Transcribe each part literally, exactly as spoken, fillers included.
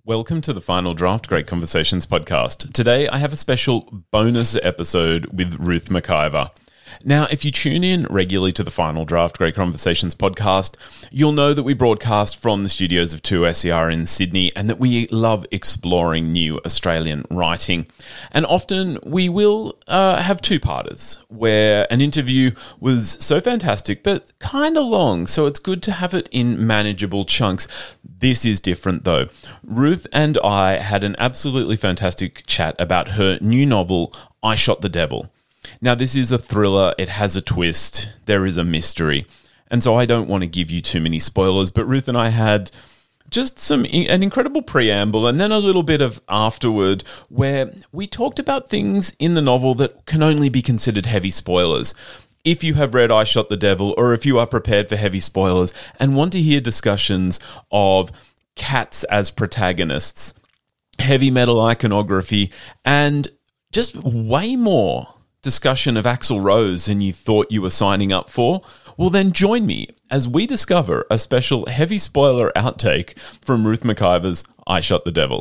Welcome to the Final Draft Great Conversations podcast. Today I have a special bonus episode with Ruth McIver. Now, if you tune in regularly to the Final Draft Great Conversations podcast, you'll know that we broadcast from the studios of two S E R in Sydney and that we love exploring new Australian writing. And often we will uh, have two-parters where an interview was so fantastic but kind of long, so it's good to have it in manageable chunks. This is different though. Ruth and I had an absolutely fantastic chat about her new novel, I Shot the Devil. Now, this is a thriller, it has a twist, there is a mystery, and so I don't want to give you too many spoilers, but Ruth and I had just some an incredible preamble and then a little bit of afterward where we talked about things in the novel that can only be considered heavy spoilers. If you have read I Shot the Devil, or if you are prepared for heavy spoilers and want to hear discussions of cats as protagonists, heavy metal iconography, and just way more discussion of Axl Rose than you thought you were signing up for, well then join me as we discover a special heavy spoiler outtake from Ruth McIver's I Shot the Devil.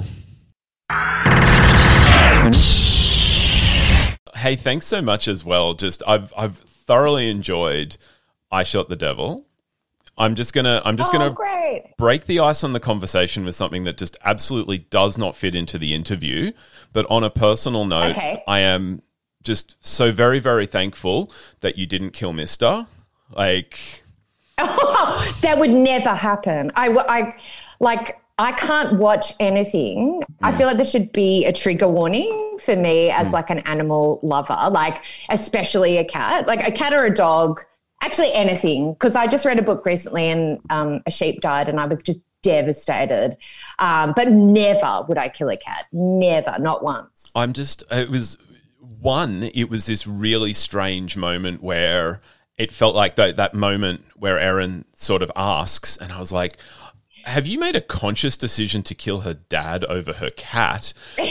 Hey, thanks so much as well. Just I've I've thoroughly enjoyed I Shot the Devil. I'm just gonna I'm just oh, gonna great. break the ice on the conversation with something that just absolutely does not fit into the interview. But on a personal note, Okay. I am just so very, very thankful that you didn't kill Mister. Like, Oh, that would never happen. I, w- I, like, I can't watch anything. Mm. I feel like there should be a trigger warning for me as mm. like an animal lover, like especially a cat, like a cat or a dog, actually anything. Because I just read a book recently and um, a sheep died and I was just devastated. Um, but never would I kill a cat. Never, not once. I'm just, it was... One, it was this really strange moment where it felt like that, that moment where Erin sort of asks, and I was like, have you made a conscious decision to kill her dad over her cat?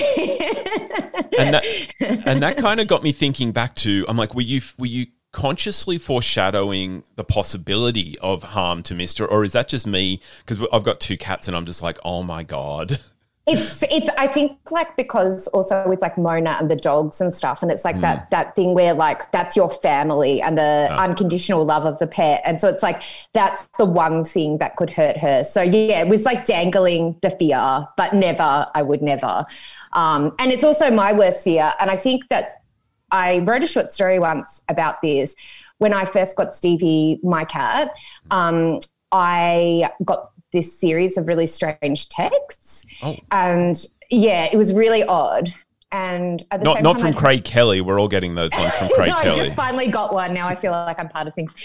and that and that kind of got me thinking back to, I'm like, were you were you consciously foreshadowing the possibility of harm to Mister, or is that just me? Because I've got two cats and I'm just like, oh my God. It's, it's, I think like because also with like Mona and the dogs and stuff, and it's like mm. that, that thing where like that's your family and the oh. unconditional love of the pet. And so it's like, that's the one thing that could hurt her. So yeah, it was like dangling the fear, but never, I would never. Um, and it's also my worst fear. And I think that I wrote a short story once about this. When I first got Stevie, my cat, um, I got this series of really strange texts. Oh. And yeah, it was really odd. And at the not same not time, from I'd Craig Kelly. We're all getting those ones from Craig no, Kelly. I just finally got one. Now I feel like I'm part of things.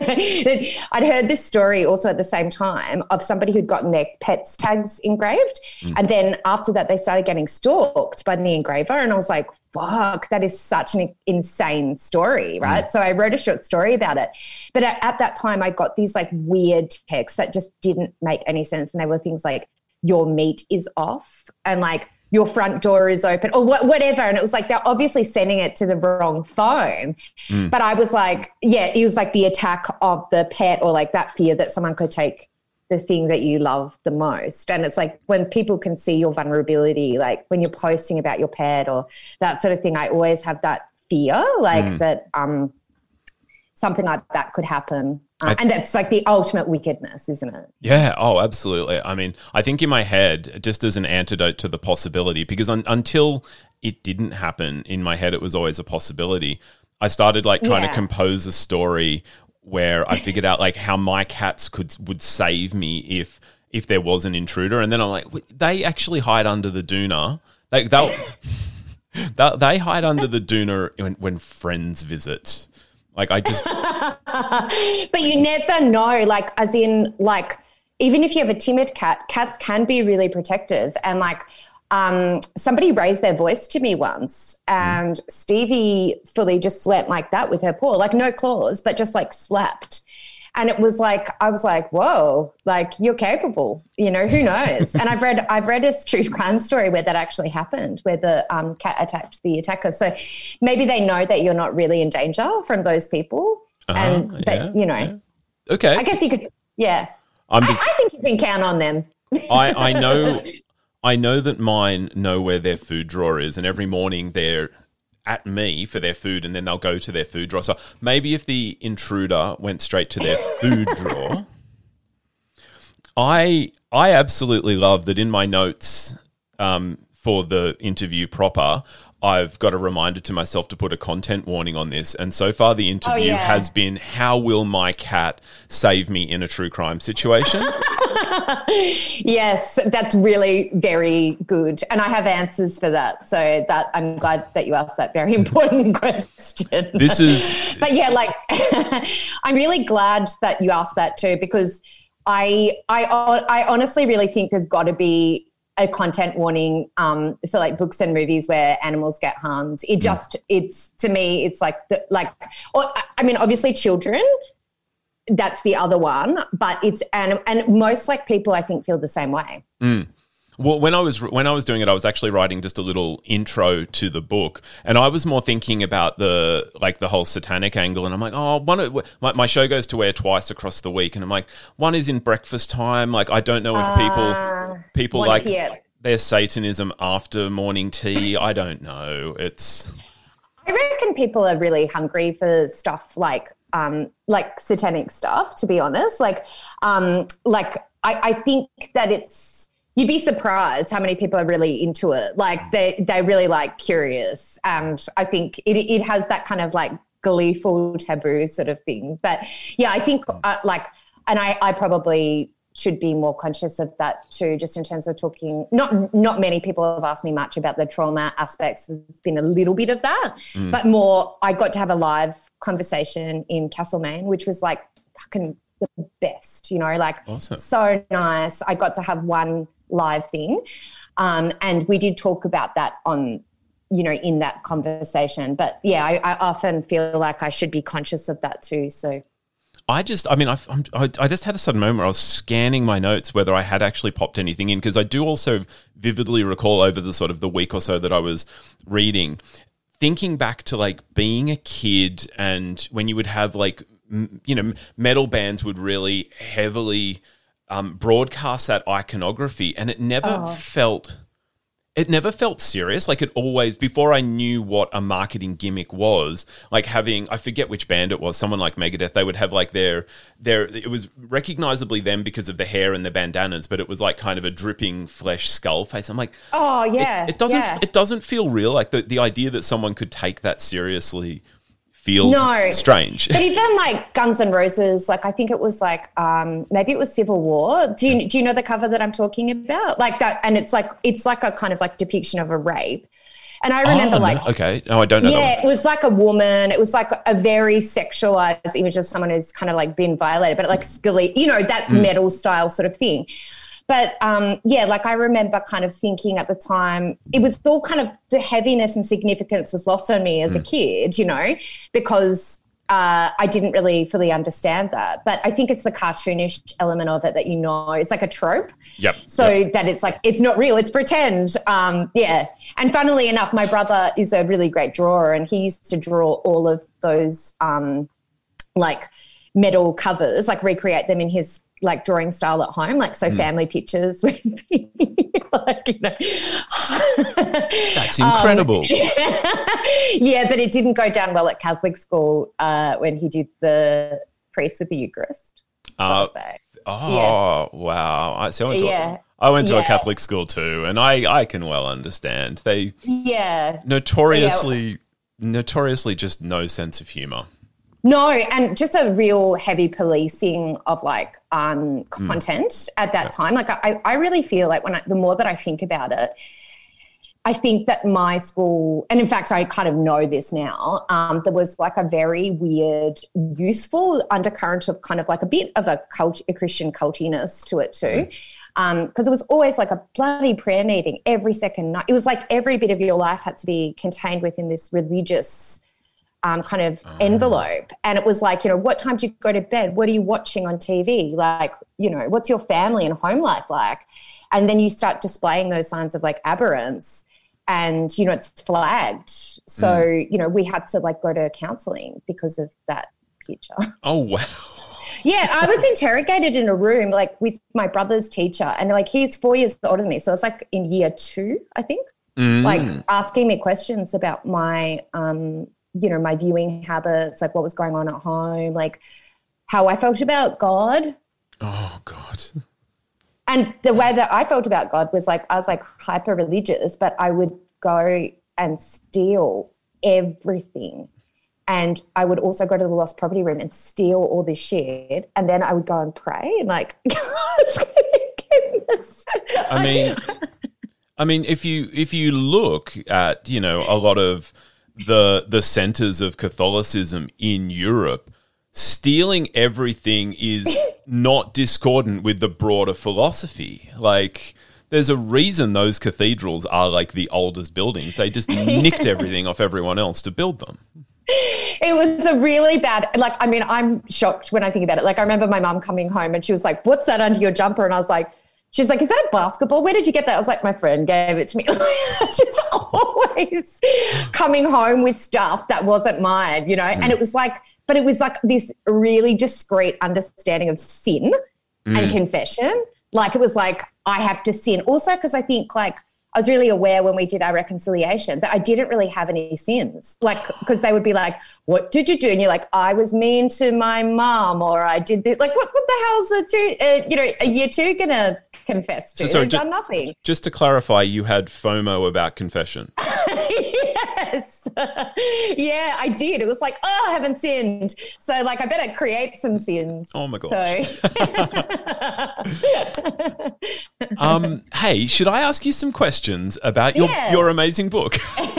I'd heard this story also at the same time of somebody who'd gotten their pets tags engraved. Mm. And then after that, they started getting stalked by the engraver. And I was like, fuck, that is such an insane story, right? Mm. So I wrote a short story about it. But at, at that time, I got these like weird texts that just didn't make any sense. And they were things like, your meat is off, and like, your front door is open, or wh- whatever. And it was like, they're obviously sending it to the wrong phone. Mm. But I was like, yeah, it was like the attack of the pet, or like that fear that someone could take the thing that you love the most. And it's like when people can see your vulnerability, like when you're posting about your pet or that sort of thing, I always have that fear, like mm. that um, something like that could happen. Uh, and that's like the ultimate wickedness, isn't it? Yeah. Oh, absolutely. I mean, I think in my head, just as an antidote to the possibility, because un- until it didn't happen, in my head, it was always a possibility. I started like trying yeah. to compose a story where I figured out like how my cats could would save me if if there was an intruder. And then I'm like, they actually hide under the doona. Like they'll, they'll they hide under the doona when, when friends visit. Like I just, but you never know. Like, as in, like, even if you have a timid cat, cats can be really protective. And like, um, somebody raised their voice to me once, and mm. Stevie fully just went like that with her paw, like no claws, but just like slapped. And it was like, I was like, whoa, like you're capable, you know, who knows? And I've read, I've read a true crime story where that actually happened, where the um, cat attacked the attacker. So maybe they know that you're not really in danger from those people. Uh-huh, and, but, yeah, you know, yeah. Okay. I guess you could, yeah. I'm I, just, I think you can count on them. I, I know, I know that mine know where their food drawer is, and every morning they're at me for their food, and then they'll go to their food drawer. So maybe if the intruder went straight to their food drawer, I I absolutely love that in my notes um, for the interview proper, I've got a reminder to myself to put a content warning on this. And so far the interview oh, yeah. has been, how will my cat save me in a true crime situation? Yes, that's really very good. And I have answers for that. So that I'm glad that you asked that very important question. This is... But yeah, like I'm really glad that you asked that too, because I I I honestly really think there's got to be a content warning um, for like books and movies where animals get harmed. It just, it's, to me, it's like, the, like, or, I mean, obviously children, that's the other one, but it's, and, and most like people I think feel the same way. Mm. Well, when I was when I was doing it, I was actually writing just a little intro to the book, and I was more thinking about the like the whole satanic angle. And I'm like, oh, one of, my, my show goes to air twice across the week, and I'm like, one is in breakfast time. Like, I don't know if people Uh, people one like here. their Satanism after morning tea. I don't know. It's I reckon people are really hungry for stuff like um, like satanic stuff, to be honest. Like, um, like I, I think that it's, you'd be surprised how many people are really into it. Like they, they're really like curious. And I think it, it has that kind of like gleeful taboo sort of thing. But yeah, I think uh, like, and I, I probably should be more conscious of that too, just in terms of talking. Not not many people have asked me much about the trauma aspects. There's been a little bit of that, mm. but more, I got to have a live conversation in Castlemaine, which was like fucking the best, you know, like awesome. So nice. I got to have one live thing. Um, and we did talk about that on, you know, in that conversation. But yeah, I, I often feel like I should be conscious of that too. So I just, I mean, I, I, I just had a sudden moment where I was scanning my notes whether I had actually popped anything in, because I do also vividly recall over the sort of the week or so that I was reading, thinking back to like being a kid and when you would have like, m- you know, metal bands would really heavily um, broadcast that iconography, and it never Oh. felt... It never felt serious. Like it always, before I knew what a marketing gimmick was, like having, I forget which band it was, someone like Megadeth, they would have like their, their, it was recognizably them because of the hair and the bandanas, but it was like kind of a dripping flesh skull face. I'm like, oh yeah, it, it doesn't, yeah. it doesn't feel real. Like the, the idea that someone could take that seriously feels No. strange. But even like Guns N' Roses, like I think it was like um, maybe it was Civil War. Do you do you know the cover that I'm talking about? Like that, and it's like it's like a kind of like depiction of a rape. And I remember oh, like no. okay, no, I don't know. yeah, that one. it was like a woman. It was like a very sexualized image of someone who's kind of like been violated, but like skilly, you know, that Mm. metal style sort of thing. But um, yeah, like I remember kind of thinking at the time, it was all kind of the heaviness and significance was lost on me as Mm. a kid, you know, because uh, I didn't really fully understand that. But I think it's the cartoonish element of it that, you know, it's like a trope. Yep. So yep. that it's like, it's not real, it's pretend. Um, yeah. And funnily enough, my brother is a really great drawer, and he used to draw all of those um, like metal covers, like recreate them in his like drawing style at home, like so mm. family pictures would be like, you know. That's incredible. Um, yeah, but it didn't go down well at Catholic school uh, when he did the priest with the Eucharist. Uh, oh, yeah. Wow. I, so I went to, yeah. a, I went to yeah. a Catholic school too, and I, I can well understand. They yeah notoriously, yeah. notoriously just no sense of humour. No, and just a real heavy policing of like um, content mm. at that yeah. time. Like I, I really feel like when I, the more that I think about it, I think that my school, and in fact I kind of know this now, um, there was like a very weird, useful undercurrent of kind of like a bit of a cult, a Christian cultiness to it too. Mm. Because um, it was always like a bloody prayer meeting every second night. It was like every bit of your life had to be contained within this religious Um, kind of oh. envelope. And it was like, you know, what time do you go to bed? What are you watching on T V? Like, you know, what's your family and home life like? And then you start displaying those signs of like aberrance, and, you know, it's flagged. So, mm. you know, we had to like go to counselling because of that picture. Oh, wow. Yeah, I was interrogated in a room like with my brother's teacher, and like he's four years older than me, so it's like in year two, I think. Mm. Like asking me questions about my, um, you know, my viewing habits, like what was going on at home, like how I felt about God. Oh God. And the way that I felt about God was like I was like hyper religious, but I would go and steal everything. And I would also go to the lost property room and steal all this shit, and then I would go and pray and like, goodness. I mean, I mean, if you if you look at, you know, a lot of the the centers of Catholicism in Europe, stealing everything is not discordant with the broader philosophy. Like, there's a reason those cathedrals are like the oldest buildings. They just nicked everything off everyone else to build them. It was a really bad, like, I mean, I'm shocked when I think about it. Like, I remember my mum coming home and she was like, what's that under your jumper? And I was like, she's like, is that a basketball? Where did you get that? I was like, my friend gave it to me. She's always coming home with stuff that wasn't mine, you know? Mm. And it was like, but it was like this really discreet understanding of sin mm. and confession. Like, it was like, I have to sin. Also, because I think, like, I was really aware when we did our reconciliation that I didn't really have any sins. Like, because they would be like, what did you do? And you're like, I was mean to my mom, or I did this. Like, what, what the hell's a two, uh, you know, a year two going to confess to? So, so They've done nothing. Just to clarify, you had FOMO about confession. Yes. Yeah, I did. It was like, oh, I haven't sinned. So, like, I better create some sins. Oh, my God. So. um, hey, should I ask you some questions about your, yes. your amazing book?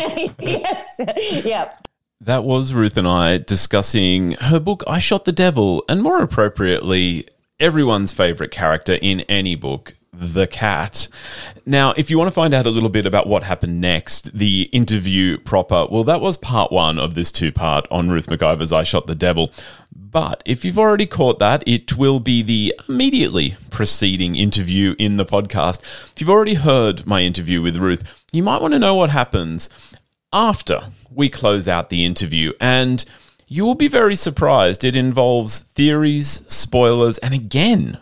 Yes. Yep. That was Ruth and I discussing her book, I Shot the Devil, and more appropriately, everyone's favourite character in any book, the cat. Now, if you want to find out a little bit about what happened next, the interview proper, well, that was part one of this two-part on Ruth McIver's I Shot the Devil. But if you've already caught that, it will be the immediately preceding interview in the podcast. If you've already heard my interview with Ruth, you might want to know what happens after we close out the interview. And you will be very surprised. It involves theories, spoilers, and again,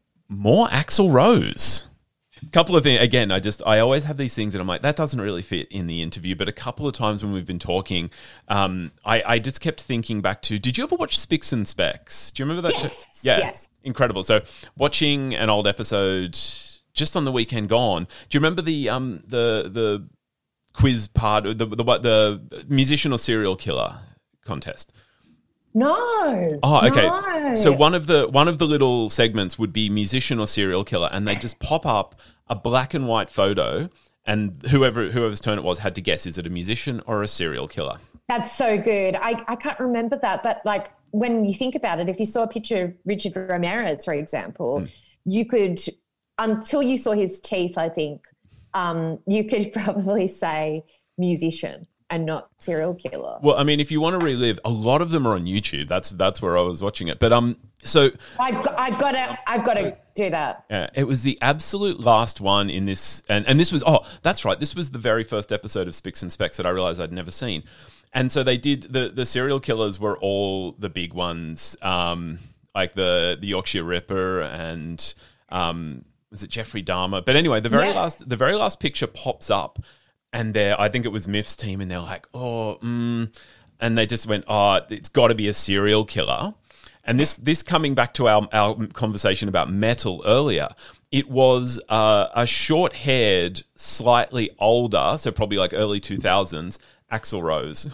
more Axl Rose. A couple of things. Again, I just, I always have these things and I'm like, that doesn't really fit in the interview. But a couple of times when we've been talking, um, I, I just kept thinking back to, did you ever watch Spicks and Specs? Do you remember that? Yes. Show? Yeah. Yes. Incredible. So watching an old episode just on the weekend gone. Do you remember the, um, the, the quiz part, the, the, the musician or serial killer contest? No. Oh, okay. No. So one of the one of the little segments would be musician or serial killer, and they just pop up a black and white photo, and whoever whoever's turn it was had to guess, is it a musician or a serial killer? That's so good. I, I can't remember that, but like when you think about it, if you saw a picture of Richard Ramirez, for example, mm. you could, until you saw his teeth, I think, um, you could probably say musician and not serial killer. Well, I mean, if you want to relive, a lot of them are on YouTube. That's that's where I was watching it. But um, so I've got, I've got to I've got so, to do that. Yeah, it was the absolute last one in this, and and this was oh, that's right. This was the very first episode of Spicks and Specs that I realized I'd never seen. And so they did the the serial killers were all the big ones, um, like the the Yorkshire Ripper and um, was it Jeffrey Dahmer? But anyway, the very yeah. last the very last picture pops up. And they're, I think it was Miff's team, and they're like, oh, mm, and they just went, oh, it's got to be a serial killer. And this, this coming back to our, our conversation about metal earlier, it was uh, a short-haired, slightly older, so probably like early two thousands, Axl Rose.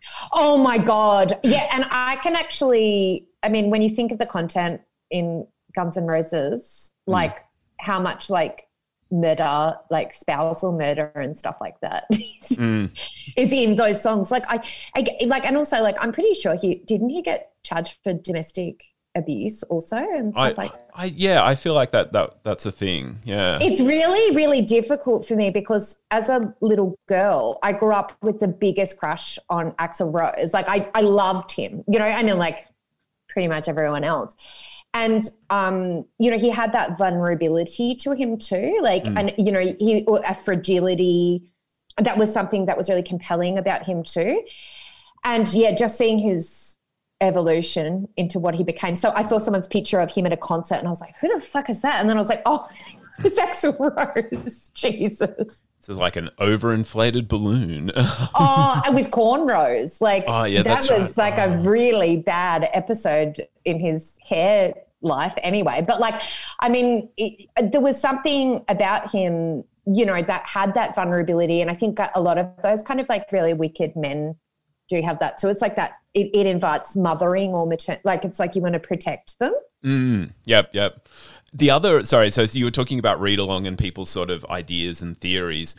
Oh my God. Yeah, and I can actually, I mean, when you think of the content in Guns N' Roses, like mm. how much like murder, like spousal murder and stuff like that mm. is in those songs. Like I, I, like, and also like, I'm pretty sure he, didn't he get charged for domestic abuse also and stuff I, like that? I, yeah, I feel like that, that that's a thing. Yeah. It's really, really difficult for me because as a little girl, I grew up with the biggest crush on Axl Rose. Like I, I loved him, you know, I mean like pretty much everyone else. And, um, you know, he had that vulnerability to him too, like, mm. and, you know, he a fragility. That was something that was really compelling about him too. And, yeah, just seeing his evolution into what he became. So I saw someone's picture of him at a concert and I was like, who the fuck is that? And then I was like, oh, it's Axl Rose. Jesus. This is like an overinflated balloon. Oh, and with cornrows. Like, oh, yeah, that that's was right. like oh. a really bad episode in his hair life anyway. But like, I mean, it, there was something about him, you know, that had that vulnerability. And I think a lot of those kind of like really wicked men do have that. So it's like that, it, it invites mothering or matern, like it's like you want to protect them. Mm, yep, yep. The other, sorry, so you were talking about read along and people's sort of ideas and theories.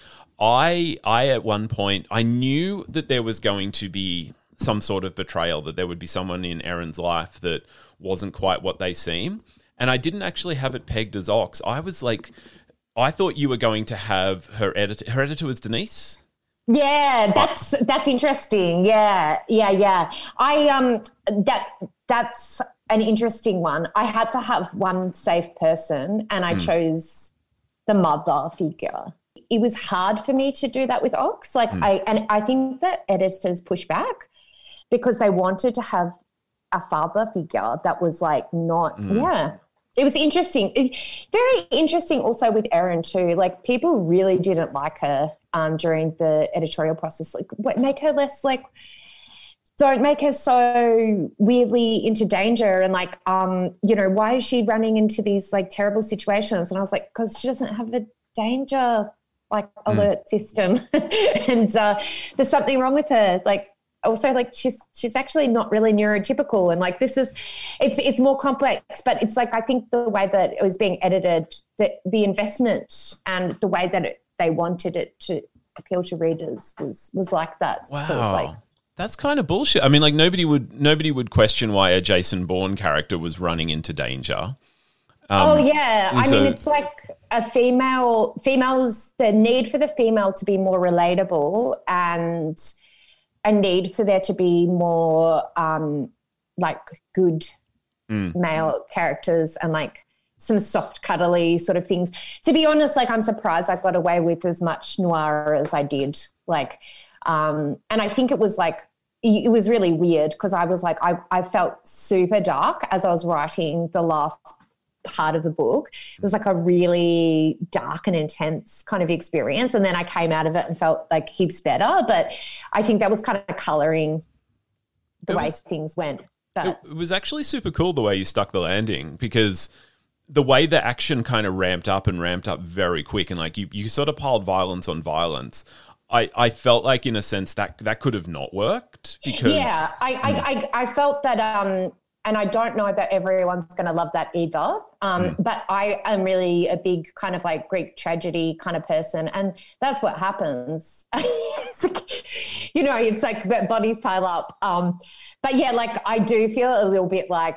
I, I at one point, I knew that there was going to be some sort of betrayal, that there would be someone in Erin's life that wasn't quite what they seem. And I didn't actually have it pegged as Ox. I was like, I thought you were going to have her editor. Her editor was Denise? Yeah, that's that's interesting. Yeah, yeah, yeah. I um that that's an interesting one. I had to have one safe person, and I mm. chose the mother figure. It was hard for me to do that with Ox. Like mm. I and I think that editors pushed back because they wanted to have a father figure that was like not mm. yeah. It was interesting. It, very interesting also with Erin too. Like people really didn't like her um, during the editorial process. Like what, make her less like, don't make her so weirdly into danger and like, um, you know, why is she running into these like terrible situations? And I was like, because she doesn't have a danger like alert mm. system. and uh, there's something wrong with her. Like, also like she's she's actually not really neurotypical and like this is it's it's more complex, but it's like I think the way that it was being edited, the, the investment and the way that it, they wanted it to appeal to readers was was like that. Wow. So it was like, that's kind of bullshit. I mean, like nobody would nobody would question why a Jason Bourne character was running into danger. Um, oh yeah, I so- mean it's like a female females the need for the female to be more relatable and a need for there to be more um, like good mm. male characters and like some soft, cuddly sort of things. To be honest, like I'm surprised I got away with as much noir as I did. Like, um, and I think it was like, it was really weird because I was like, I, I felt super dark as I was writing the last part of the book. It was like a really dark and intense kind of experience, and then I came out of it and felt like heaps better, but I think that was kind of colouring the it way was, things went. But it was actually super cool the way you stuck the landing, because the way the action kind of ramped up and ramped up very quick, and like you, you sort of piled violence on violence. I, I felt like in a sense that that could have not worked because yeah I, I, I, I felt that um and I don't know that everyone's going to love that either. Um, mm. But I am really a big kind of like Greek tragedy kind of person. And that's what happens. It's like, you know, it's like bodies pile up. Um, but yeah, like I do feel a little bit like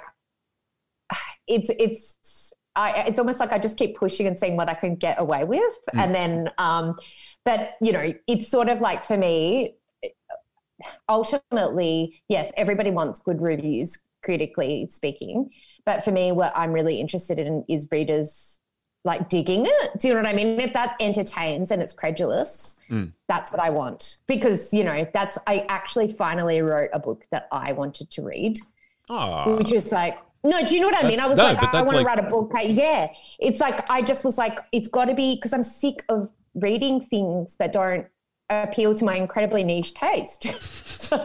it's, it's, I, it's almost like I just keep pushing and seeing what I can get away with. Mm. And then, um, but you know, it's sort of like for me, ultimately, yes, everybody wants good reviews, critically speaking, but for me what I'm really interested in is readers like digging it. Do you know what I mean? If that entertains and it's credulous, mm. that's what I want, because you know that's I actually finally wrote a book that I wanted to read. Aww. Which is like, no, do you know what I mean? I was no, like, I, I want to like... write a book. I, yeah, it's like I just was like, it's got to be, because I'm sick of reading things that don't appeal to my incredibly niche taste. So,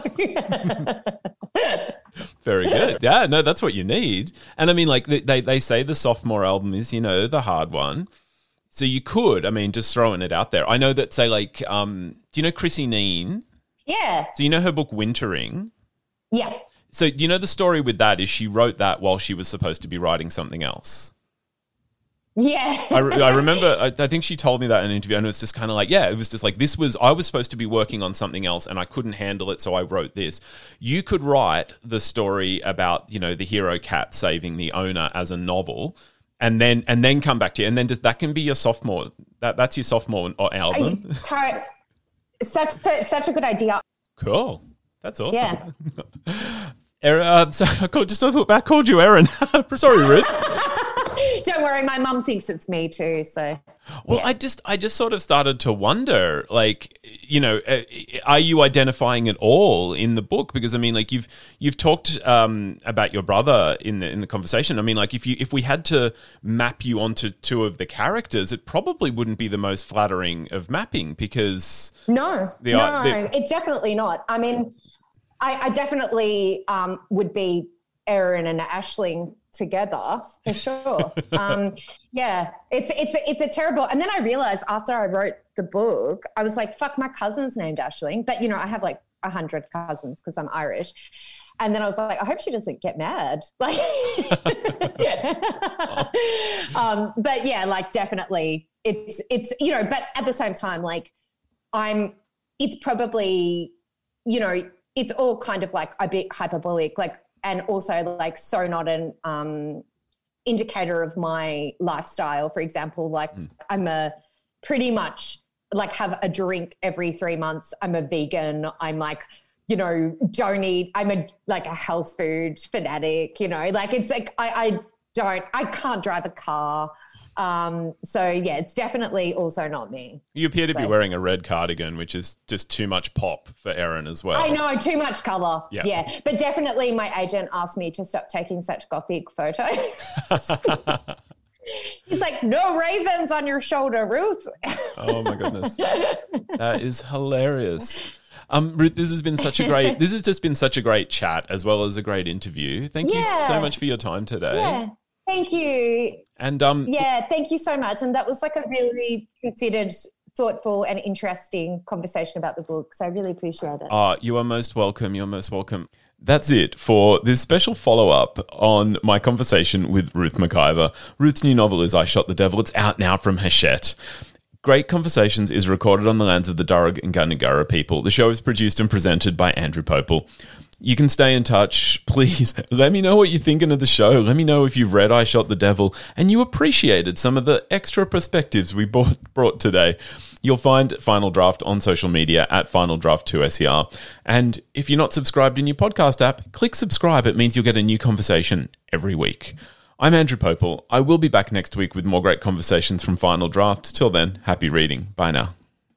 very good. Yeah, no, that's what you need. And I mean, like they, they say the sophomore album is, you know, the hard one. So you could, I mean, just throwing it out there. I know that, say, like, um, do you know Chrissy Neen? Yeah. So you know her book Wintering? Yeah. So do you know the story with that is she wrote that while she was supposed to be writing something else? Yeah. I, I remember, I, I think she told me that in an interview, and it was just kind of like, yeah, it was just like, this was, I was supposed to be working on something else and I couldn't handle it, so I wrote this. You could write the story about, you know, the hero cat saving the owner as a novel, and then and then come back to you, and then just, that can be your sophomore, that that's your sophomore album. I, such, a, such a good idea. Cool. That's awesome. Yeah. Erin, uh, so I called, just I thought back, called you Erin. Sorry, Ruth. Don't worry, my mum thinks it's me too. So, well, yeah. I just, I just sort of started to wonder, like, you know, uh, are you identifying at all in the book? Because I mean, like, you've you've talked um, about your brother in the in the conversation. I mean, like, if you if we had to map you onto two of the characters, it probably wouldn't be the most flattering of mapping because no, the, no, the, it's definitely not. I mean, I, I definitely um, would be Erin and Aisling together for sure. um, yeah, it's it's a, it's a terrible. And then I realized after I wrote the book, I was like, "Fuck, my cousin's named Aisling," but you know, I have like a hundred cousins because I'm Irish. And then I was like, I hope she doesn't get mad. Like, um, but yeah, like definitely, it's it's you know, but at the same time, like I'm, it's probably, you know, it's all kind of like a bit hyperbolic, like. And also like so not an um, indicator of my lifestyle. For example, like mm. I'm a pretty much like have a drink every three months. I'm a vegan. I'm like, you know, don't eat. I'm a like a health food fanatic, you know, like it's like I, I don't, I can't drive a car. Um, so yeah, it's definitely also not me. You appear to but, be wearing a red cardigan, which is just too much pop for Erin as well. I know, too much colour. Yeah. yeah. But definitely my agent asked me to stop taking such gothic photos. He's like, no ravens on your shoulder, Ruth. Oh my goodness. That is hilarious. Um, Ruth, this has been such a great, this has just been such a great chat as well as a great interview. Thank yeah. you so much for your time today. Yeah. Thank you. And um, yeah, thank you so much. And that was like a really considered, thoughtful and interesting conversation about the book. So I really appreciate it. Oh, you are most welcome. You're most welcome. That's it for this special follow-up on my conversation with Ruth McIver. Ruth's new novel is I Shot the Devil. It's out now from Hachette. Great Conversations is recorded on the lands of the Darug and Gundungurra people. The show is produced and presented by Andrew Popel. You can stay in touch. Please let me know what you're thinking of the show. Let me know if you've read I Shot the Devil and you appreciated some of the extra perspectives we brought, brought today. You'll find Final Draft on social media at Final Draft two S E R. And if you're not subscribed in your podcast app, click subscribe. It means you'll get a new conversation every week. I'm Andrew Popel. I will be back next week with more great conversations from Final Draft. Till then, happy reading. Bye now.